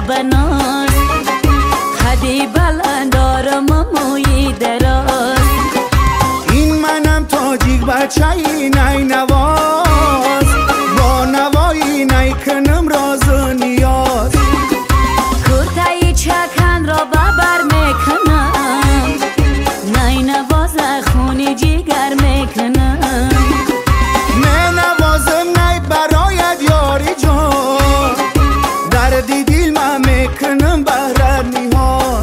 بناست، خدی بلند آرام و موی دراز. این منم تاجیک بچه‌ی نینواز، با نوایی نیکنم راز و نیاز. کرتای چکن را ببر میکنم، نینواز خونی جیگر میکنم. نینوازم نی برایت یاری جان، دردی دل من میکنم بهرت نیاز.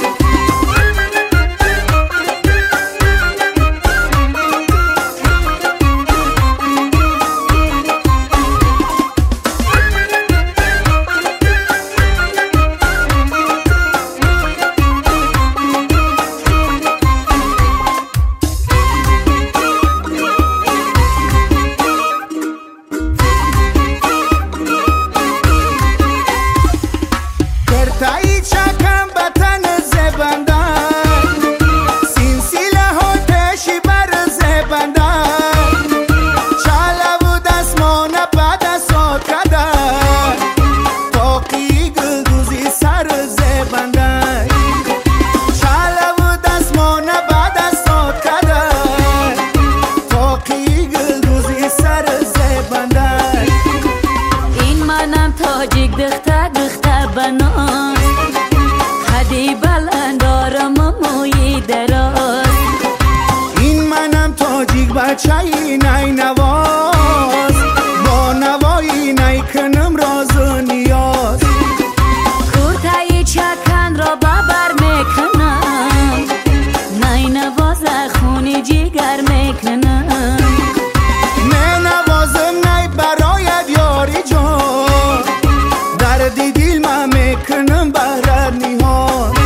تایی چکم بطن زبندن، سینسیله ها تشی بر زبندن. چاله و دستمانه به دستات کدن، تاقی گلدوزی سر زبندن. چاله و دستمانه به دستات کدن، تاقی گلدوزی سر زبندن. این منم تاجیک دخته دخته بناست، خدی بلند آرام و موی دراز. این منم تاجیک بچه‌ی نینواز، با نوایی نیکنم راز و نیاز. کرتای چکن را ببر میکنم، نینواز خونی جیگر میکنم. نینوازم نی برایت یاری جان، دردی دل من میکنم بهرت نیاز.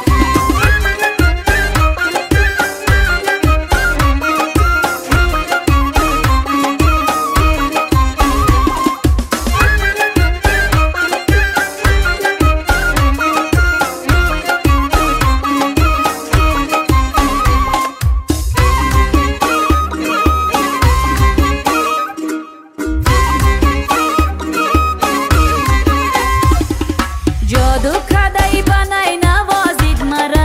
جادو کدای بنای نوازید مرا،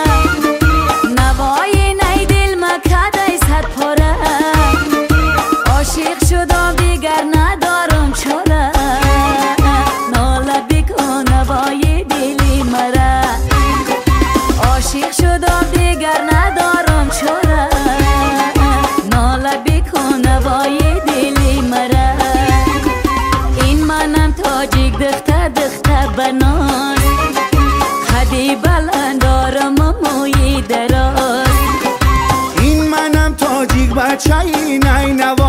نوای نی دل ما کدای صد پاره. عاشق شدم دیگر ندارم چاره، ناله بکن نوای دلی مرا. عاشق شدم دیگر ندارم چاره، ناله بکن نوای دلی مرا. این منم تاجیک دخته دخته بناست، خدی بلند آرام و موی دراز. این منم تاجیک بچه‌ی نینواز.